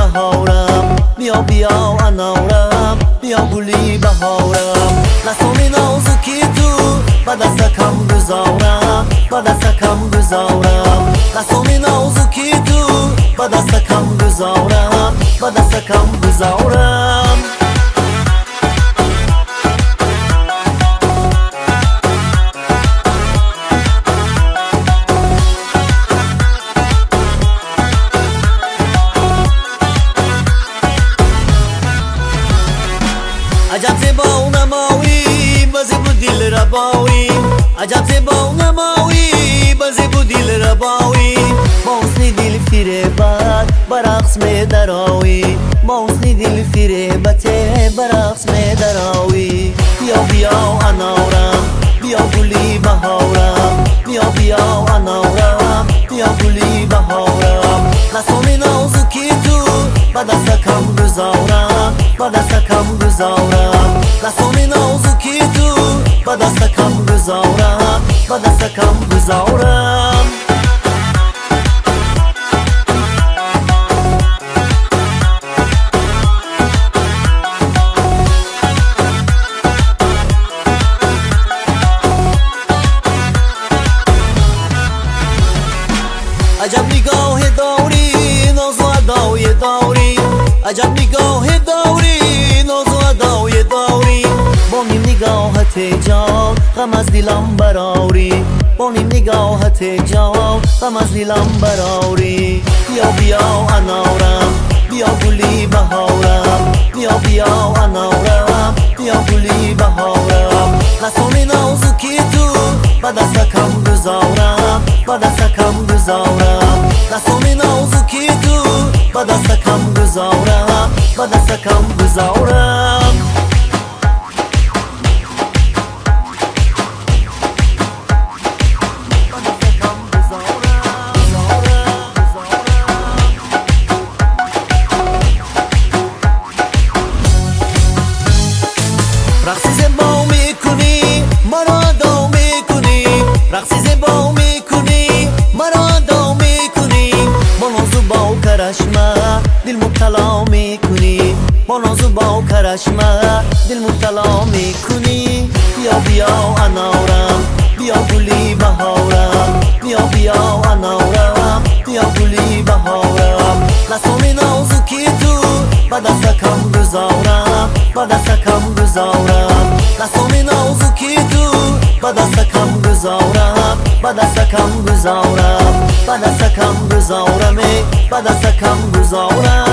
بهارم، بیا بیا انارم، بیا گلی بهارم. دستام نازکی تو با دستکم گذارم، با دستکم گذارم. دستام نازکی تو با دستکم گذارم، با دستکم گذارم. عجب زیبا و نمایی بازی بود دل ربایی، عجب زیبا و نمایی بازی بود دل ربایی. با حسنی دل فریبت برقص می دراوی، با حسنی دل فریبت برقص می دراوی. بیا بیا انارم، بیا گلی بهارم، بیا بیا انارم، بیا گلی بهارم. دستام نازکی تو با دستکم گذارم، با دستکم گذارم. دستام نازکی تو با دستکم گذارم، با دستکم گذارم. عجب نگاه داری ناز و ادای داری، عجب نگاه داری ناز و ادای داری. با نیم نگاهت جان غم از دلم براری، با نیم نگاهت جان غم از دلم براری. بیا بیا انارم، بیا گلی بهارم، بیا بیا انارم، بیا گلی بهارم. دستام نازکی تو با دستکم گذارم، با دستکم گذارم. دستام نازکی تو با دستکم گذارم، با دستکم گذارم. رقصی زیبا میکنی مرا ادا میکنی، رقصی زیبا میکنی مرا ادا میکنی. با ناز و با کرشمه دل مبتلا میکنی، با ناز و با کرشمه دل مبتلا میکنی. بیا بیا انارم، بیا گلی بهارم، بیا بیا انارم، بیا گلی بهارم. دستام نازکی تو با دستکم گذارم، با دستکم گذارم. دستام نازکی تو با دستکم گذارم، با دستکم گذارم، با دستکم گذارم، با دستکم گذارم.